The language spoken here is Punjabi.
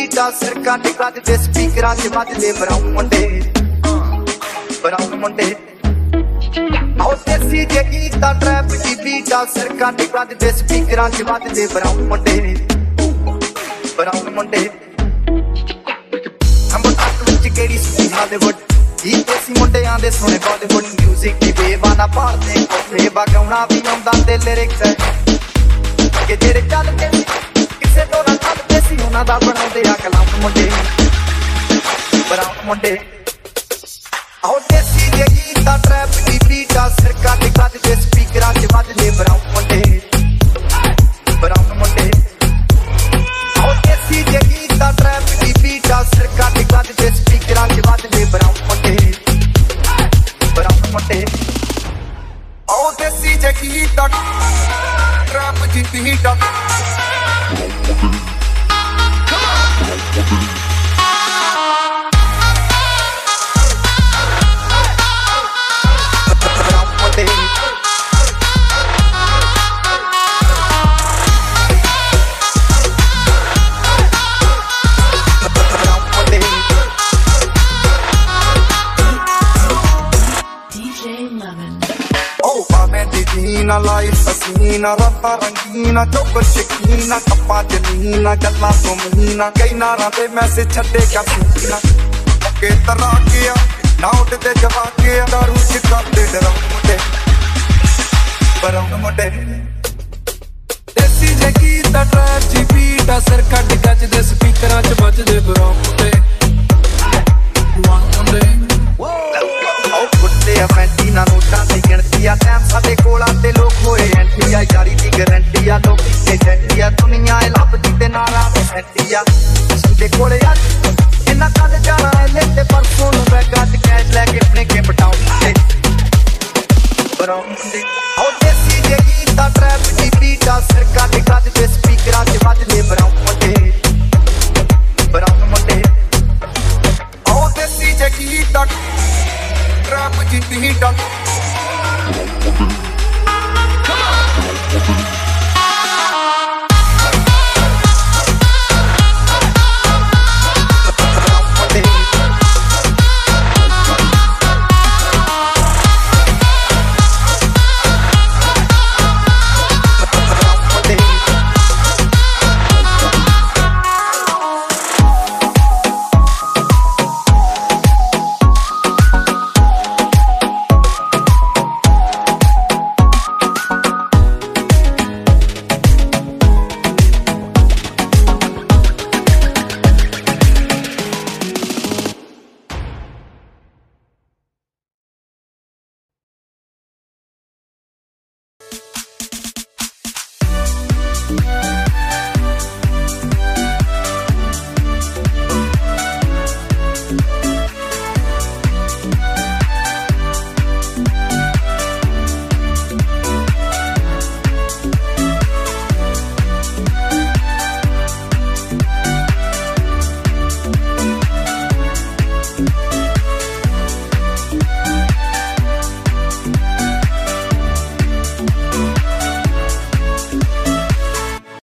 ਬੀਟਾ ਸਿਰ ਕੱਢ ਕੱਢ ਦੇ ਸਪੀਕਰਾਂ 'ਚ ਵੱਜਦੇ ਬਰਾਊਨ ਮੁੰਡੇ ਆਓ ਦੇਸੀ ਜੇ ਗੀਤਾ ਟਰੈਪ ਦੀ ਬੀਟਾ ਸਿਰ ਕੱਢ ਕੱਢ ਦੇ ਸਪੀਕਰਾਂ 'ਚ ਵੱਜਦੇ ਬਰਾਊਨ ਮੁੰਡੇ ਅੰਬ ਤੱਕ ਵਿੱਚ ਕਿਹੜੀ ਸੀ ਹਾਲੀਵੁੱਡ ਇਹ ਦੇਸੀ ਮੁੰਡਿਆਂ ਦੇ ਸੁਣੇ ਬਾਲੀਵੁੱਡ ਮਿਊਜ਼ਿਕ ਦੀ ਬੇਵਾਨਾ ਭਾਲਦੇ ਕੋਲੇ ਬਗਾਉਣਾ ਵੀ ਆਉਂਦਾ ਤੇ ਲਿਰਿਕਸ ਹੈ ਕਿ ਜਿਹੜੇ ਚੱਲਦੇ ਕਿਸੇ ਤੋਂ ਨਾ ਚੱਲਦੇ ਸੀ ਉਹਨਾਂ ਦਾ ਬਣਾਉਂਦੇ ਆ ਕਲਾਮ ਮੁੰਡੇ ਬਰਾਊਨ ਮੁੰਡੇ ਆਓ ਦੇਸੀ ਜੇ ਗੀਤਾ ਟਰੈਪ ਦੀ ਬੀਟਾ ਸਿਰ ਕੱਢ ਕੱਢ ਦੇ ਸਪੀਕਰਾਂ 'ਚ ਵੱਜਦੇ ਬਰਾਊਨ ਮੁੰਡੇ ਆਓ ਦੇਸੀ ਜੇ ਗੀਤਾ ਟਰੈਪ ਦੀ ਬੀਟਾ ਸਿਰ ਕੱਢ ਕੱਢ ਦੇ ਸਪੀਕਰਾਂ 'ਚ ਵੱਜਦੇ ਬਰਾਊਨ ਮੁੰਡੇ ਆਓ ਦੇਸੀ ਜੇ ਗੀਤਾ ਟਰੈਪ ਦੀ ਬੀਟਾ ना लाइफ हसीना रब्बा रंगीना चौकर शकीना कप्पा जमीना गल्ला तो महीना कई नारा ते मैसेज छड्डे क्या सीना के तरा गया ना उठते जवा के दारू च करदे डराउन मुंडे देसी जे गीता ट्रैप ची बीटा सिर कट गज दे स्पीकरां च बजदे बराउन मुंडे फैंटी ना नोटा की गिनती आ टाइम साडे कोल आते लोग होए एंटी आ यारी दी गारंटी आ लोग ते जंटी आ दुनिया ए लभदी ते नारा फैंटी आ साडे कोल यार इन्ना कल जाना है लेते परसों नु बैगा च कैश लेके अपने के पटाउं ते बराउन दे आओ देसी जे गीता ट्रैप दी बीटा सिर कट